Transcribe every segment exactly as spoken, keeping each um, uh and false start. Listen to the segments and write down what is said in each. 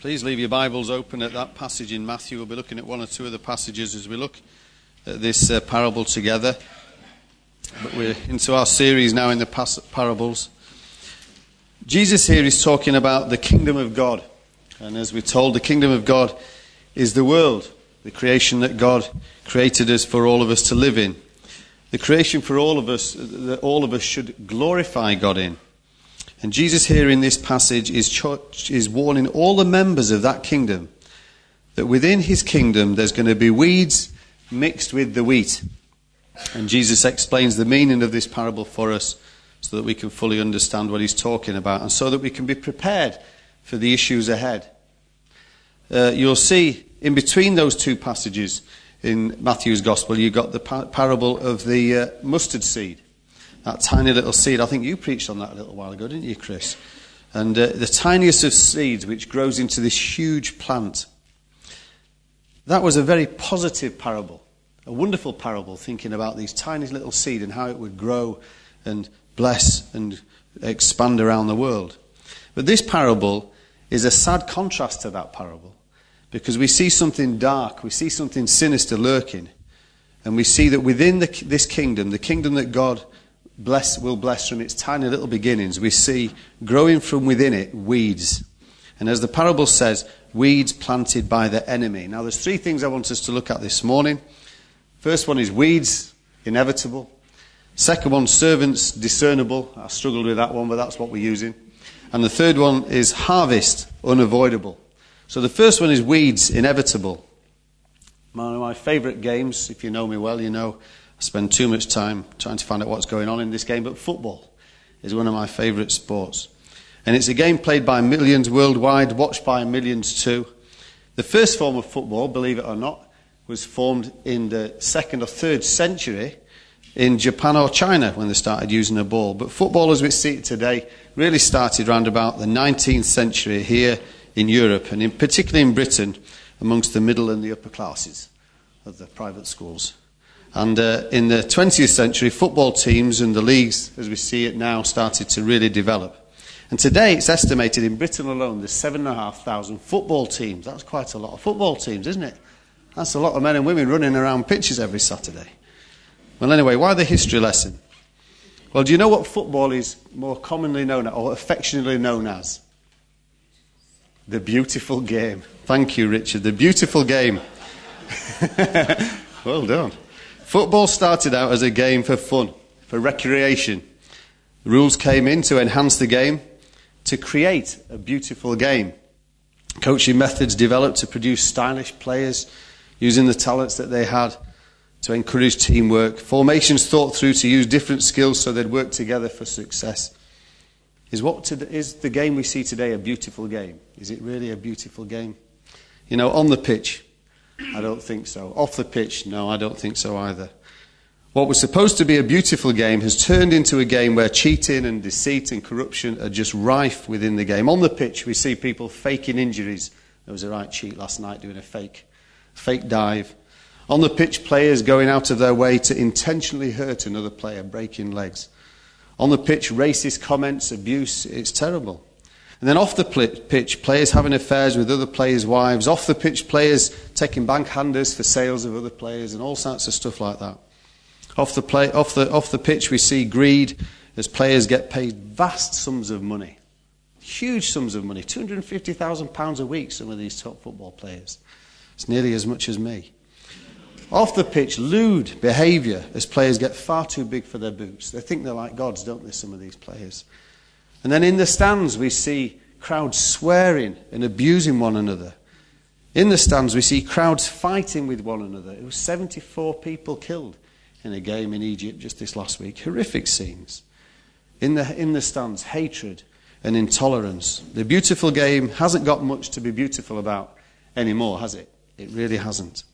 Please leave your Bibles open at that passage in Matthew. We'll be looking at one or two of the passages as we look at this uh, parable together. But we're into our series now in the pas- parables. Jesus here is talking about the kingdom of God. And as we're told, the kingdom of God is the world, the creation that God created us for all of us to live in. The creation for all of us, that all of us should glorify God in. And Jesus here in this passage is, ch- is warning all the members of that kingdom that within his kingdom there's going to be weeds mixed with the wheat. And Jesus explains the meaning of this parable for us so that we can fully understand what he's talking about and so that we can be prepared for the issues ahead. Uh, you'll see in between those two passages in Matthew's Gospel, you've got the par- parable of the uh, mustard seed. That tiny little seed. I think you preached on that a little while ago, didn't you, Chris? And uh, the tiniest of seeds which grows into this huge plant. That was a very positive parable. A wonderful parable, thinking about these tiny little seed and how it would grow and bless and expand around the world. But this parable is a sad contrast to that parable, because we see something dark, we see something sinister lurking, and we see that within the, this kingdom, the kingdom that God bless will bless from its tiny little beginnings, we see growing from within it weeds. And as the parable says, weeds planted by the enemy. Now there's three things I want us to look at this morning. First one is weeds, inevitable. Second one, servants, discernible. I struggled with that one, but that's what we're using. And the third one is harvest, unavoidable. So the first one is weeds, inevitable. One of my favourite games, if you know me well, you know I spend too much time trying to find out what's going on in this game, but football is one of my favourite sports. And it's a game played by millions worldwide, watched by millions too. The first form of football, believe it or not, was formed in the second or third century in Japan or China when they started using a ball. But football as we see it today really started around about the nineteenth century here in Europe, and in particularly in Britain, amongst the middle and the upper classes of the private schools. And uh, in the twentieth century, football teams and the leagues, as we see it now, started to really develop. And today, it's estimated in Britain alone, there's seven and a half thousand football teams. That's quite a lot of football teams, isn't it? That's a lot of men and women running around pitches every Saturday. Well, anyway, why the history lesson? Well, do you know what football is more commonly known as, or affectionately known as? The beautiful game. Thank you, Richard. The beautiful game. Well done. Football started out as a game for fun, for recreation. The rules came in to enhance the game, to create a beautiful game. Coaching methods developed to produce stylish players, using the talents that they had to encourage teamwork. Formations thought through to use different skills so they'd work together for success. Is what to, is the game we see today a beautiful game? Is it really a beautiful game? You know, on the pitch, I don't think so. Off the pitch, no, I don't think so either. What was supposed to be a beautiful game has turned into a game where cheating and deceit and corruption are just rife within the game. On the pitch, we see people faking injuries. There was a right cheat last night doing a fake, fake dive. On the pitch, players going out of their way to intentionally hurt another player, breaking legs. On the pitch, racist comments, abuse, it's terrible. And then off the pitch, players having affairs with other players' wives. Off the pitch, players taking backhanders for sales of other players and all sorts of stuff like that. Off the, play, off the, off the pitch, we see greed as players get paid vast sums of money. Huge sums of money. two hundred fifty thousand pounds a week, some of these top football players. It's nearly as much as me. Off the pitch, lewd behaviour as players get far too big for their boots. They think they're like gods, don't they, some of these players? And then in the stands, we see crowds swearing and abusing one another. In the stands, we see crowds fighting with one another. It was seventy-four people killed in a game in Egypt just this last week. Horrific scenes. In the, in the stands, hatred and intolerance. The beautiful game hasn't got much to be beautiful about anymore, has it? It really hasn't.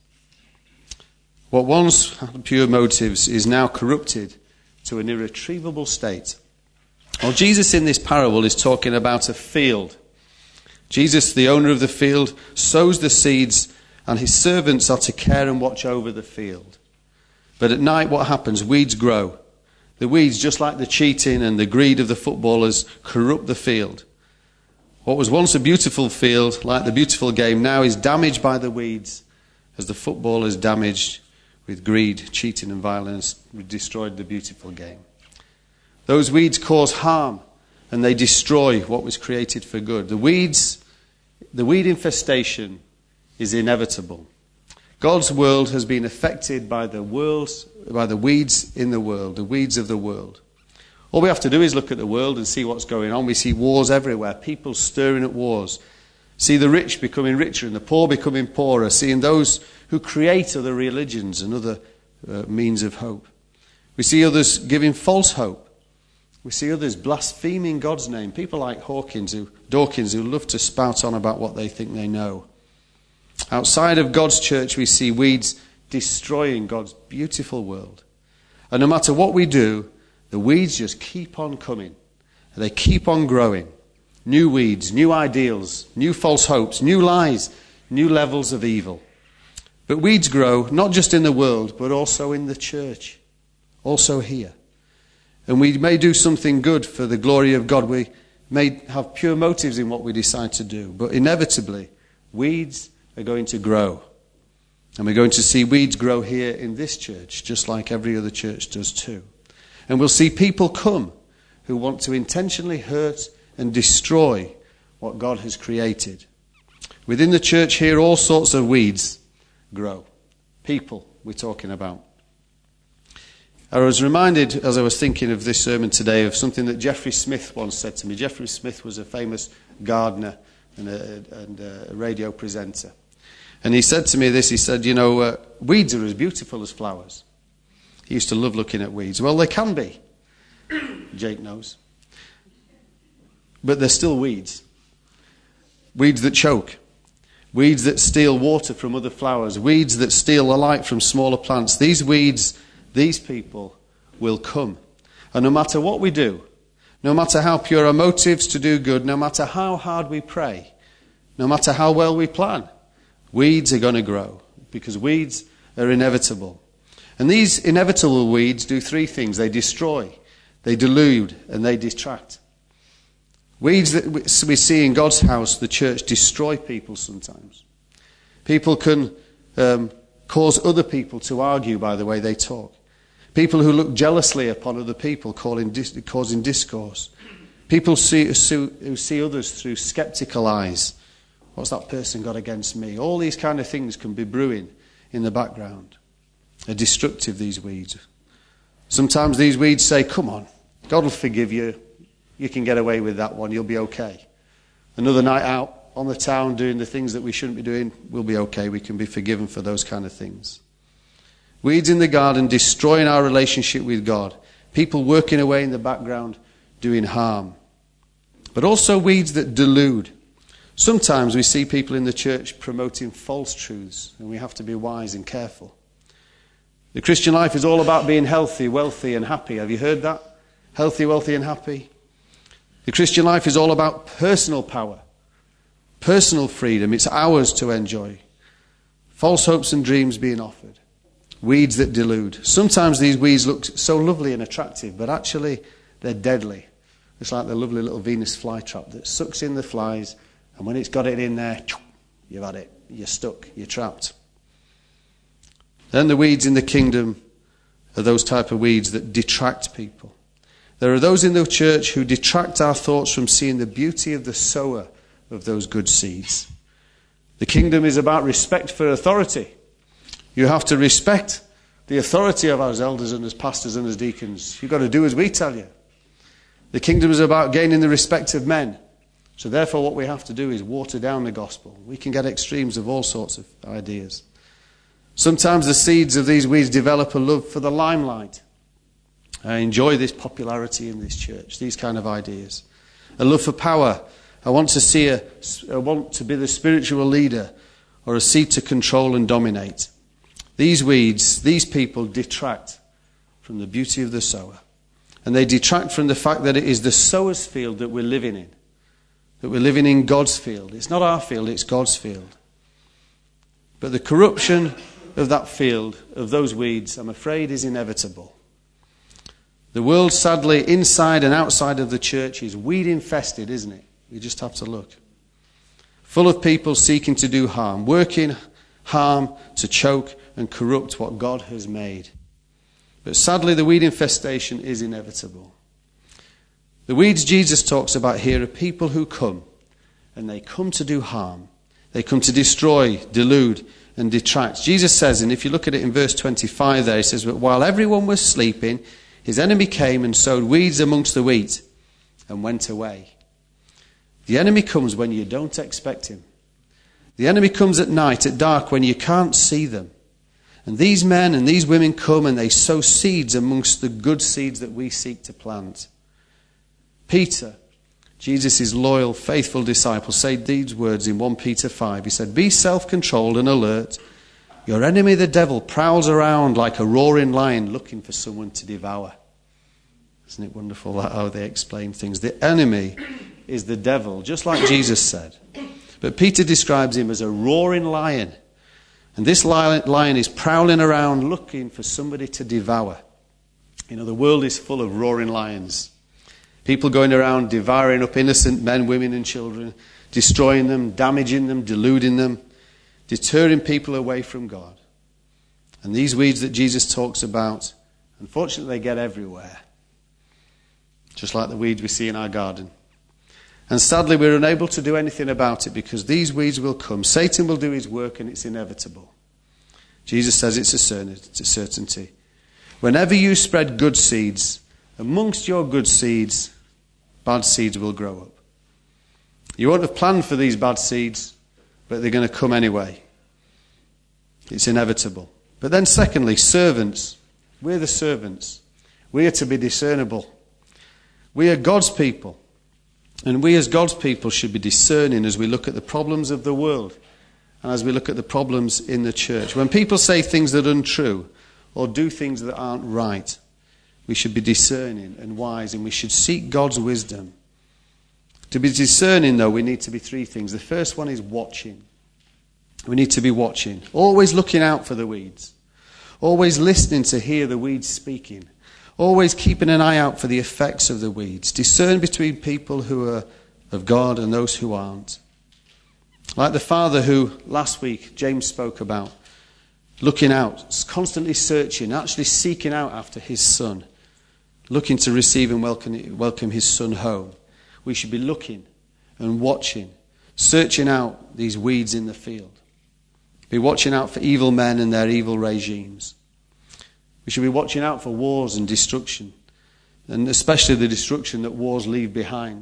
What once had pure motives is now corrupted to an irretrievable state. Well, Jesus in this parable is talking about a field. Jesus, the owner of the field, sows the seeds, and his servants are to care and watch over the field. But at night, what happens? Weeds grow. The weeds, just like the cheating and the greed of the footballers, corrupt the field. What was once a beautiful field, like the beautiful game, now is damaged by the weeds, as the football is damaged with greed, cheating and violence, destroyed the beautiful game. Those weeds cause harm, and they destroy what was created for good. The weeds, the weed infestation is inevitable. God's world has been affected by the world's, by the weeds in the world, the weeds of the world. All we have to do is look at the world and see what's going on. We see wars everywhere, people stirring at wars. See the rich becoming richer and the poor becoming poorer. Seeing those who create other religions and other uh, means of hope. We see others giving false hope. We see others blaspheming God's name. People like Hawkins, who, Dawkins, who love to spout on about what they think they know. Outside of God's church, we see weeds destroying God's beautiful world. And no matter what we do, the weeds just keep on coming. They keep on growing. New weeds, new ideals, new false hopes, new lies, new levels of evil. But weeds grow not just in the world, but also in the church. Also here. And we may do something good for the glory of God. We may have pure motives in what we decide to do. But inevitably, weeds are going to grow. And we're going to see weeds grow here in this church, just like every other church does too. And we'll see people come who want to intentionally hurt and destroy what God has created. Within the church here, all sorts of weeds grow. People we're talking about. I was reminded, as I was thinking of this sermon today, of something that Jeffrey Smith once said to me. Jeffrey Smith was a famous gardener and a, and a radio presenter. And he said to me this, he said, you know, uh, weeds are as beautiful as flowers. He used to love looking at weeds. Well, they can be. Jake knows. But they're still weeds. Weeds that choke. Weeds that steal water from other flowers. Weeds that steal the light from smaller plants. These weeds, these people will come. And no matter what we do, no matter how pure our motives to do good, no matter how hard we pray, no matter how well we plan, weeds are going to grow. Because weeds are inevitable. And these inevitable weeds do three things. They destroy, they delude, and they detract. Weeds that we see in God's house, the church, destroy people sometimes. People can um, cause other people to argue by the way they talk. People who look jealously upon other people, causing discourse. People see, who see others through skeptical eyes. What's that person got against me? All these kind of things can be brewing in the background. They're destructive, these weeds. Sometimes these weeds say, come on, God will forgive you. You can get away with that one. You'll be okay. Another night out on the town doing the things that we shouldn't be doing, we'll be okay. We can be forgiven for those kind of things. Weeds in the garden destroying our relationship with God. People working away in the background doing harm. But also weeds that delude. Sometimes we see people in the church promoting false truths, and we have to be wise and careful. The Christian life is all about being healthy, wealthy, and happy. Have you heard that? Healthy, wealthy, and happy. The Christian life is all about personal power, personal freedom. It's ours to enjoy. False hopes and dreams being offered. Weeds that delude. Sometimes these weeds look so lovely and attractive, but actually they're deadly. It's like the lovely little Venus flytrap that sucks in the flies, and when it's got it in there, you've had it. You're stuck. You're trapped. Then the weeds in the kingdom are those type of weeds that detract people. There are those in the church who detract our thoughts from seeing the beauty of the sower of those good seeds. The kingdom is about respect for authority. You have to respect the authority of our elders and as pastors and as deacons. You've got to do as we tell you. The kingdom is about gaining the respect of men. So therefore what we have to do is water down the gospel. We can get extremes of all sorts of ideas. Sometimes the seeds of these weeds develop a love for the limelight. I enjoy this popularity in this church, these kind of ideas. A love for power. I want to see a, I want to be the spiritual leader or a seat to control and dominate. These weeds, these people detract from the beauty of the sower. And they detract from the fact that it is the sower's field that we're living in. That we're living in God's field. It's not our field, it's God's field. But the corruption of that field, of those weeds, I'm afraid is inevitable. The world, sadly, inside and outside of the church is weed infested, isn't it? We just have to look. Full of people seeking to do harm, working harm to choke and corrupt what God has made. But sadly, the weed infestation is inevitable. The weeds Jesus talks about here are people who come, and they come to do harm. They come to destroy, delude, and detract. Jesus says, and if you look at it in verse twenty-five there, he says, but while everyone was sleeping, his enemy came and sowed weeds amongst the wheat and went away. The enemy comes when you don't expect him. The enemy comes at night, at dark, when you can't see them. And these men and these women come and they sow seeds amongst the good seeds that we seek to plant. Peter, Jesus' loyal, faithful disciple, said these words in First Peter five. He said, be self-controlled and alert. Your enemy, the devil, prowls around like a roaring lion looking for someone to devour. Isn't it wonderful that how they explain things? The enemy is the devil, just like Jesus said. But Peter describes him as a roaring lion. And this lion is prowling around looking for somebody to devour. You know, the world is full of roaring lions. People going around devouring up innocent men, women and children, destroying them, damaging them, deluding them, deterring people away from God. And these weeds that Jesus talks about, unfortunately, they get everywhere. Just like the weeds we see in our garden. And sadly, we're unable to do anything about it because these weeds will come. Satan will do his work and it's inevitable. Jesus says it's a certainty. Whenever you spread good seeds, amongst your good seeds, bad seeds will grow up. You won't have planned for these bad seeds, but they're going to come anyway. It's inevitable. But then secondly, servants. We're the servants. We are to be discernible. We are God's people. And we as God's people should be discerning as we look at the problems of the world and as we look at the problems in the church. When people say things that are untrue or do things that aren't right, we should be discerning and wise, and we should seek God's wisdom. To be discerning, though, we need to be three things. The first one is watching. We need to be watching, always looking out for the weeds, always listening to hear the weeds speaking, always keeping an eye out for the effects of the weeds. Discern between people who are of God and those who aren't. Like the father who last week James spoke about, looking out, constantly searching, actually seeking out after his son, looking to receive and welcome, welcome his son home. We should be looking and watching, searching out these weeds in the field. Be watching out for evil men and their evil regimes. We should be watching out for wars and destruction, and especially the destruction that wars leave behind.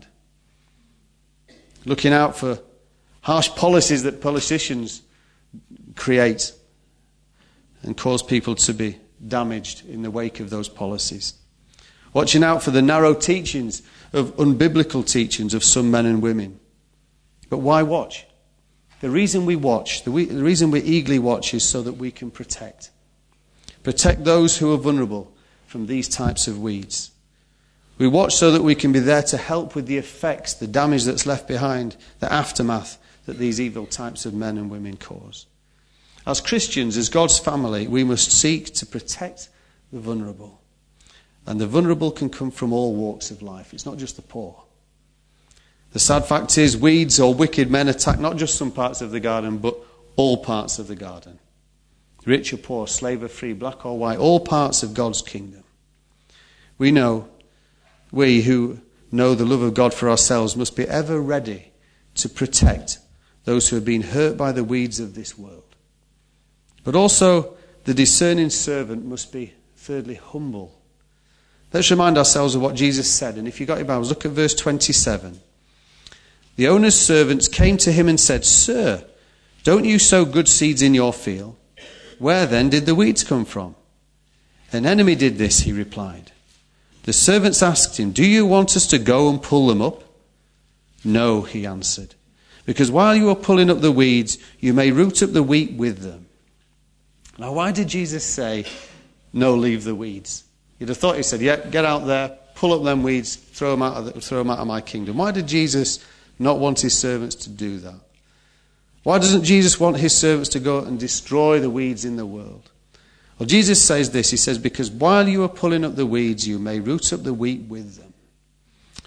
Looking out for harsh policies that politicians create and cause people to be damaged in the wake of those policies. Watching out for the narrow teachings of unbiblical teachings of some men and women. But why watch? The reason we watch, the, we, the reason we eagerly watch is so that we can protect. Protect those who are vulnerable from these types of weeds. We watch so that we can be there to help with the effects, the damage that's left behind, the aftermath that these evil types of men and women cause. As Christians, as God's family, we must seek to protect the vulnerable. And the vulnerable can come from all walks of life. It's not just the poor. The sad fact is, weeds or wicked men attack not just some parts of the garden, but all parts of the garden. Rich or poor, slave or free, black or white, all parts of God's kingdom. We know, we who know the love of God for ourselves must be ever ready to protect those who have been hurt by the weeds of this world. But also, the discerning servant must be, thirdly, humble. Let's remind ourselves of what Jesus said. And if you've got your Bibles, look at verse twenty-seven. The owner's servants came to him and said, Sir, don't you sow good seeds in your field? Where then did the weeds come from? An enemy did this, he replied. The servants asked him, Do you want us to go and pull them up? No, he answered, because while you are pulling up the weeds, you may root up the wheat with them. Now, why did Jesus say, no, leave the weeds? You'd have thought he said, yeah, get out there, pull up them weeds, throw them out of, the, throw them out of my kingdom. Why did Jesus not want his servants to do that? Why doesn't Jesus want his servants to go and destroy the weeds in the world? Well, Jesus says this. He says, because while you are pulling up the weeds, you may root up the wheat with them.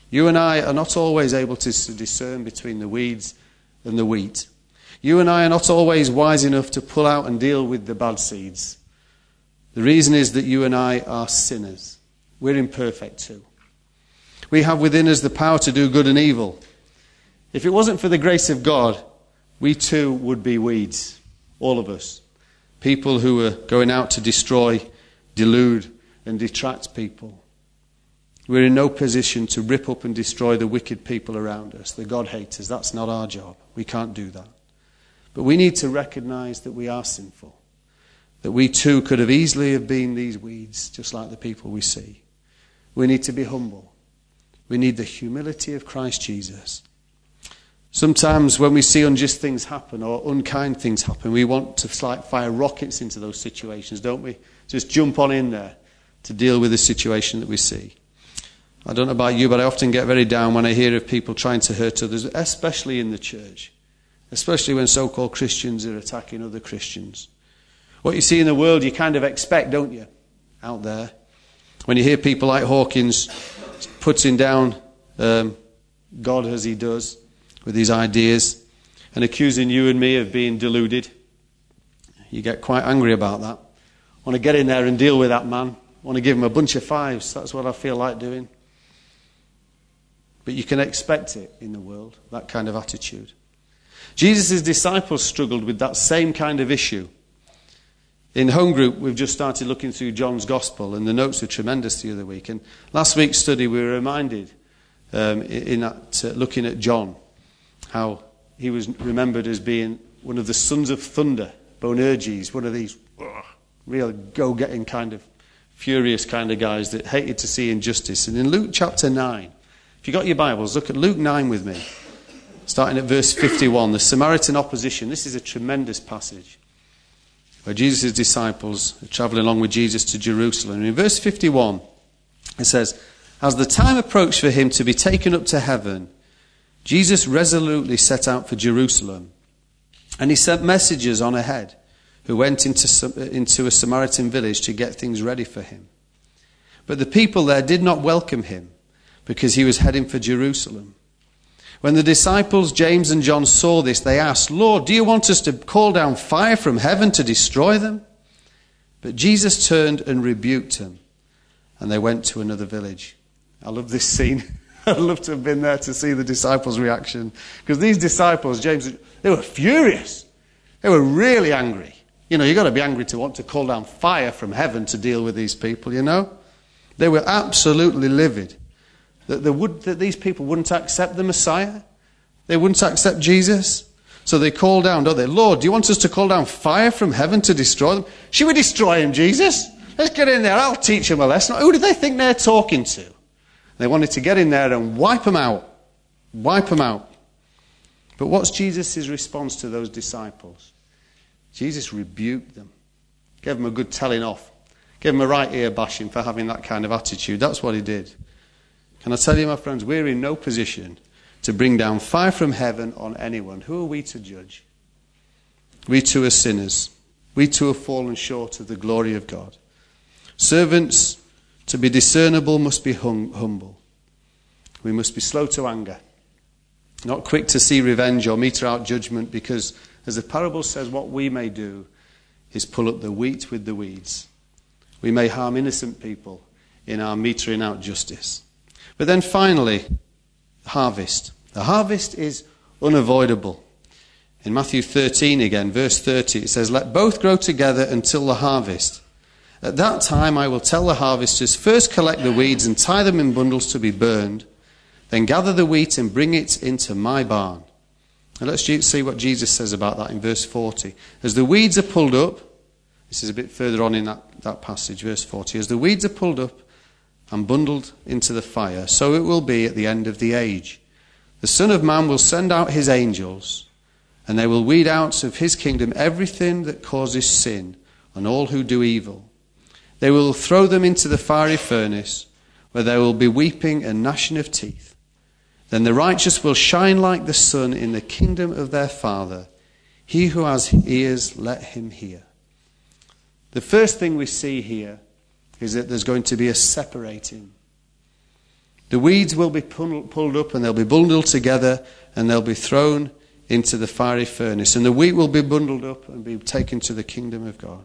You and I are not always able to discern between the weeds and the wheat. You and I are not always wise enough to pull out and deal with the bad seeds. The reason is that you and I are sinners. We're imperfect too. We have within us the power to do good and evil. If it wasn't for the grace of God, we too would be weeds, all of us. People who are going out to destroy, delude, and detract people. We're in no position to rip up and destroy the wicked people around us, the God-haters. That's not our job. We can't do that. But we need to recognize that we are sinful. That we too could have easily have been these weeds, just like the people we see. We need to be humble. We need the humility of Christ Jesus. Sometimes when we see unjust things happen or unkind things happen, we want to like fire rockets into those situations, don't we? Just jump on in there to deal with the situation that we see. I don't know about you, but I often get very down when I hear of people trying to hurt others, especially in the church. Especially when so-called Christians are attacking other Christians. What you see in the world, you kind of expect, don't you? Out there. When you hear people like Hawkins putting down um, God as he does with his ideas and accusing you and me of being deluded, you get quite angry about that. Want to get in there and deal with that man. Want to give him a bunch of fives. That's what I feel like doing. But you can expect it in the world, that kind of attitude. Jesus' disciples struggled with that same kind of issue. In home group, we've just started looking through John's Gospel, and the notes were tremendous the other week. And last week's study, we were reminded, um, in that, uh, looking at John, how he was remembered as being one of the sons of thunder, Boanerges, one of these ugh, real go-getting kind of, furious kind of guys that hated to see injustice. And in Luke chapter nine, if you got your Bibles, look at Luke nine with me. Starting at verse fifty-one, the Samaritan opposition. This is a tremendous passage where Jesus' disciples are travelling along with Jesus to Jerusalem. And in verse fifty-one, it says, "As the time approached for him to be taken up to heaven, Jesus resolutely set out for Jerusalem. And he sent messengers on ahead who went into, into a Samaritan village to get things ready for him. But the people there did not welcome him because he was heading for Jerusalem. When the disciples, James and John, saw this, they asked, 'Lord, do you want us to call down fire from heaven to destroy them?' But Jesus turned and rebuked them, and they went to another village." I love this scene. I'd love to have been there to see the disciples' reaction. Because these disciples, James, they were furious. They were really angry. You know, you've got to be angry to want to call down fire from heaven to deal with these people, you know. They were absolutely livid. That, they would, that these people wouldn't accept the Messiah. They wouldn't accept Jesus. So they call down, don't they? "Lord, do you want us to call down fire from heaven to destroy them?" Should we destroy him, Jesus? Let's get in there. I'll teach them a lesson. Who do they think they're talking to? They wanted to get in there and wipe them out. Wipe them out. But what's Jesus' response to those disciples? Jesus rebuked them. Gave them a good telling off. Gave them a right ear bashing for having that kind of attitude. That's what he did. Can I tell you, my friends, we're in no position to bring down fire from heaven on anyone. Who are we to judge? We too are sinners. We too have fallen short of the glory of God. Servants, to be discernible, must be hum- humble. We must be slow to anger, not quick to see revenge or meter out judgment, because, as the parable says, what we may do is pull up the wheat with the weeds. We may harm innocent people in our metering out justice. But then finally, harvest. The harvest is unavoidable. In Matthew thirteen again, verse thirty, it says, "Let both grow together until the harvest. At that time I will tell the harvesters, first collect the weeds and tie them in bundles to be burned, then gather the wheat and bring it into my barn." And let's see what Jesus says about that in verse forty. "As the weeds are pulled up," this is a bit further on in that, that passage, verse forty, "as the weeds are pulled up and bundled into the fire, so it will be at the end of the age. The Son of Man will send out his angels, and they will weed out of his kingdom everything that causes sin and all who do evil. They will throw them into the fiery furnace, where there will be weeping and gnashing of teeth. Then the righteous will shine like the sun in the kingdom of their Father. He who has ears, let him hear." The first thing we see here is that there's going to be a separating. The weeds will be pulled up and they'll be bundled together and they'll be thrown into the fiery furnace. And the wheat will be bundled up and be taken to the kingdom of God.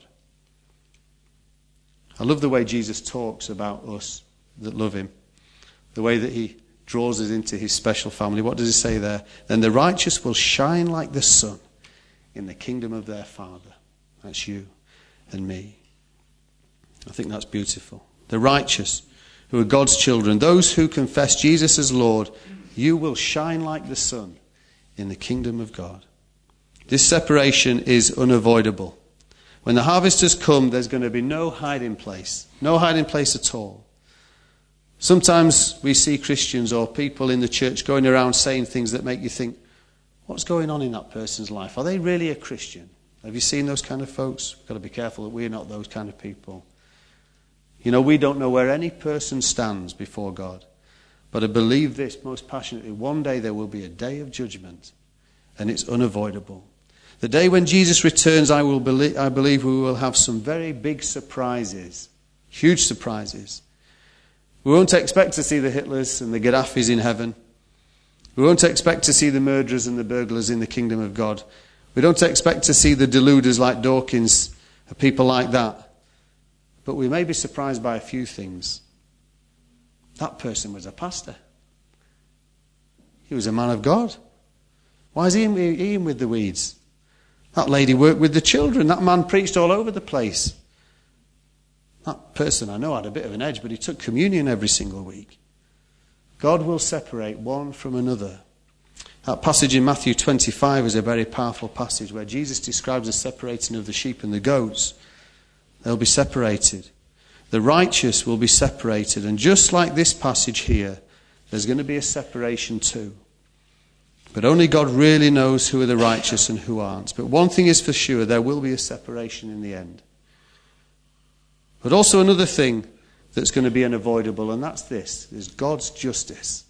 I love the way Jesus talks about us that love him. The way that he draws us into his special family. What does he say there? Then the righteous will shine like the sun in the kingdom of their Father. That's you and me. I think that's beautiful. The righteous, who are God's children, those who confess Jesus as Lord, you will shine like the sun in the kingdom of God. This separation is unavoidable. When the harvest has come, there's going to be no hiding place. No hiding place at all. Sometimes we see Christians or people in the church going around saying things that make you think, what's going on in that person's life? Are they really a Christian? Have you seen those kind of folks? We've got to be careful that we're not those kind of people. You know, we don't know where any person stands before God. But I believe this most passionately. One day there will be a day of judgment, and it's unavoidable. The day when Jesus returns, I will believe, I believe we will have some very big surprises, huge surprises. We won't expect to see the Hitlers and the Gaddafis in heaven. We won't expect to see the murderers and the burglars in the kingdom of God. We don't expect to see the deluders like Dawkins and people like that. But we may be surprised by a few things. That person was a pastor. He was a man of God. Why is he in, he in with the weeds? That lady worked with the children. That man preached all over the place. That person I know had a bit of an edge, but he took communion every single week. God will separate one from another. That passage in Matthew twenty-five is a very powerful passage where Jesus describes the separating of the sheep and the goats. They'll be separated. The righteous will be separated. And just like this passage here, there's going to be a separation too. But only God really knows who are the righteous and who aren't. But one thing is for sure, there will be a separation in the end. But also another thing that's going to be unavoidable, and that's this, is God's justice.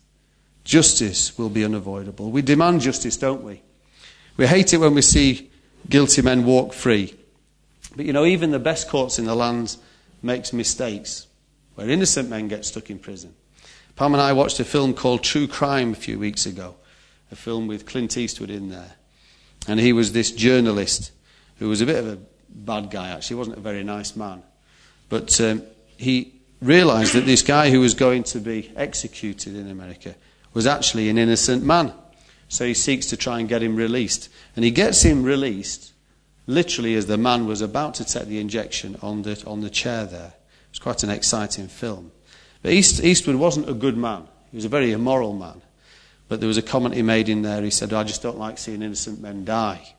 Justice will be unavoidable. We demand justice, don't we? We hate it when we see guilty men walk free. But you know, even the best courts in the land makes mistakes, where innocent men get stuck in prison. Pam and I watched a film called True Crime a few weeks ago, a film with Clint Eastwood in there. And he was this journalist who was a bit of a bad guy, actually. He wasn't a very nice man. But um, he realised that this guy who was going to be executed in America was actually an innocent man. So he seeks to try and get him released. And he gets him released literally as the man was about to take the injection on the, on the chair there. It was quite an exciting film. But East, Eastwood wasn't a good man. He was a very immoral man. But there was a comment he made in there. He said, I just don't like seeing innocent men die.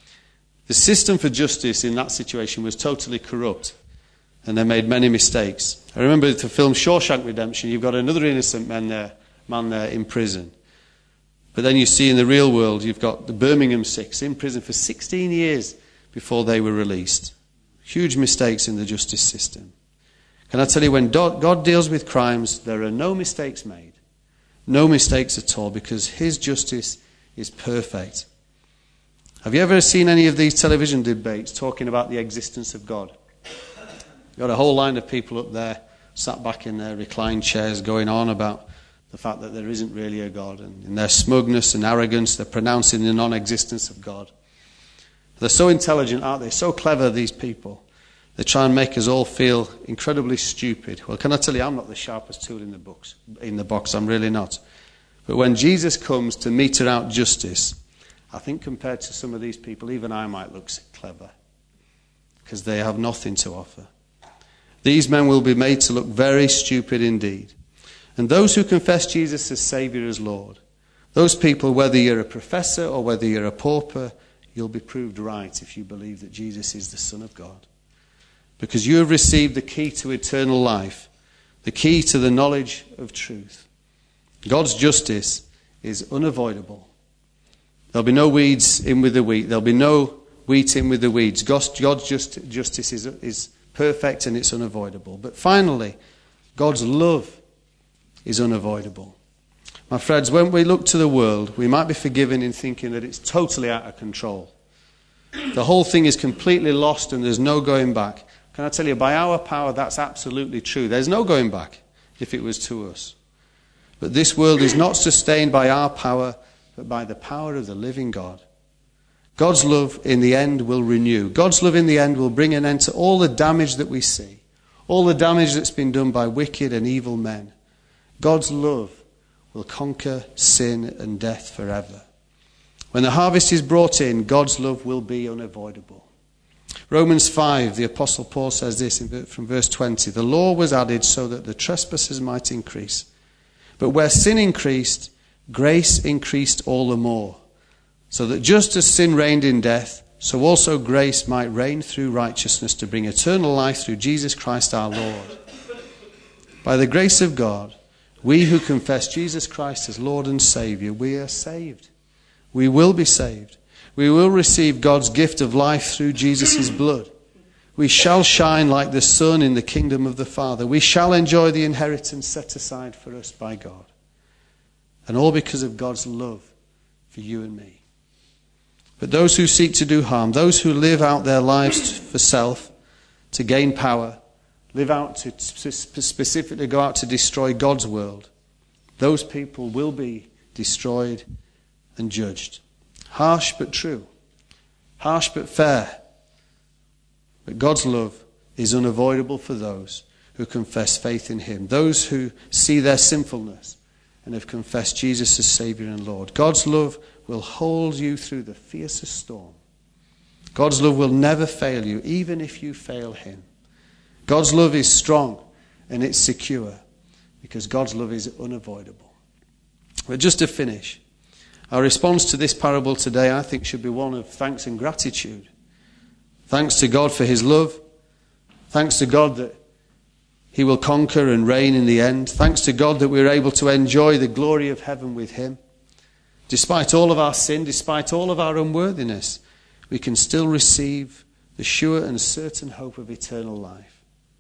The system for justice in that situation was totally corrupt. And they made many mistakes. I remember the film Shawshank Redemption. You've got another innocent man there, man there in prison. But then you see in the real world, you've got the Birmingham Six in prison for sixteen years before they were released. Huge mistakes in the justice system. Can I tell you, when God deals with crimes, there are no mistakes made. No mistakes at all, because his justice is perfect. Have you ever seen any of these television debates talking about the existence of God? You've got a whole line of people up there, sat back in their reclined chairs, going on about the fact that there isn't really a God. And in their smugness and arrogance, they're pronouncing the non-existence of God. They're so intelligent, aren't they? So clever, these people. They try and make us all feel incredibly stupid. Well, can I tell you, I'm not the sharpest tool in the books, in the box. I'm really not. But when Jesus comes to meter out justice, I think compared to some of these people, even I might look clever, because they have nothing to offer. These men will be made to look very stupid indeed. And those who confess Jesus as Saviour, as Lord, those people, whether you're a professor or whether you're a pauper, you'll be proved right if you believe that Jesus is the Son of God. Because you have received the key to eternal life, the key to the knowledge of truth. God's justice is unavoidable. There'll be no weeds in with the wheat. There'll be no wheat in with the weeds. God's, God's just, justice is, is perfect and it's unavoidable. But finally, God's love is unavoidable. My friends, when we look to the world, we might be forgiven in thinking that it's totally out of control. The whole thing is completely lost and there's no going back. Can I tell you, by our power, that's absolutely true. There's no going back if it was to us. But this world is not sustained by our power, but by the power of the living God. God's love in the end will renew. God's love in the end will bring an end to all the damage that we see, all the damage that's been done by wicked and evil men. God's love will conquer sin and death forever. When the harvest is brought in, God's love will be unavoidable. Romans five, the Apostle Paul says this from verse twenty. The law was added so that the trespassers might increase. But where sin increased, grace increased all the more. So that just as sin reigned in death, so also grace might reign through righteousness to bring eternal life through Jesus Christ our Lord. By the grace of God, we who confess Jesus Christ as Lord and Saviour, we are saved. We will be saved. We will receive God's gift of life through Jesus' blood. We shall shine like the sun in the kingdom of the Father. We shall enjoy the inheritance set aside for us by God. And all because of God's love for you and me. But those who seek to do harm, those who live out their lives for self, to gain power, live out to specifically go out to destroy God's world, those people will be destroyed and judged. Harsh but true. Harsh but fair. But God's love is unavoidable for those who confess faith in him, those who see their sinfulness and have confessed Jesus as Saviour and Lord. God's love will hold you through the fiercest storm. God's love will never fail you, even if you fail him. God's love is strong and it's secure because God's love is unavoidable. But just to finish, our response to this parable today, I think, should be one of thanks and gratitude. Thanks to God for his love. Thanks to God that he will conquer and reign in the end. Thanks to God that we're able to enjoy the glory of heaven with him. Despite all of our sin, despite all of our unworthiness, we can still receive the sure and certain hope of eternal life.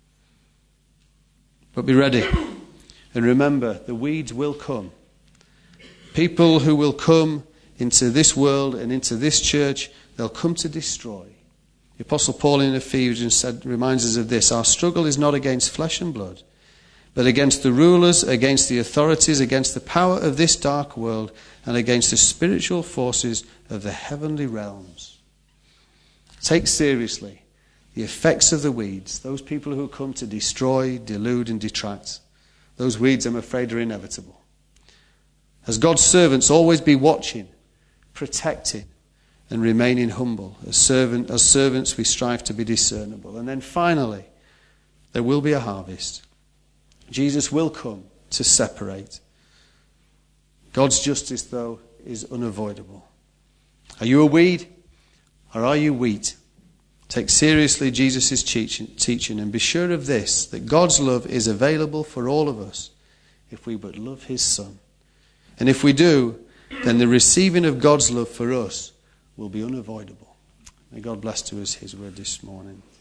But be ready. And remember, the weeds will come. People who will come into this world and into this church, they'll come to destroy. The Apostle Paul in Ephesians said, reminds us of this. Our struggle is not against flesh and blood, but against the rulers, against the authorities, against the power of this dark world, and against the spiritual forces of the heavenly realms. Take seriously the effects of the weeds, those people who come to destroy, delude, and detract. Those weeds, I'm afraid, are inevitable. As God's servants, always be watching, protecting, and remaining humble. As, servant, as servants, we strive to be discernible. And then finally, there will be a harvest. Jesus will come to separate. God's justice, though, is unavoidable. Are you a weed or are you wheat? Take seriously Jesus' teaching and be sure of this, that God's love is available for all of us if we but love his Son. And if we do, then the receiving of God's love for us will be unavoidable. May God bless to us his word this morning.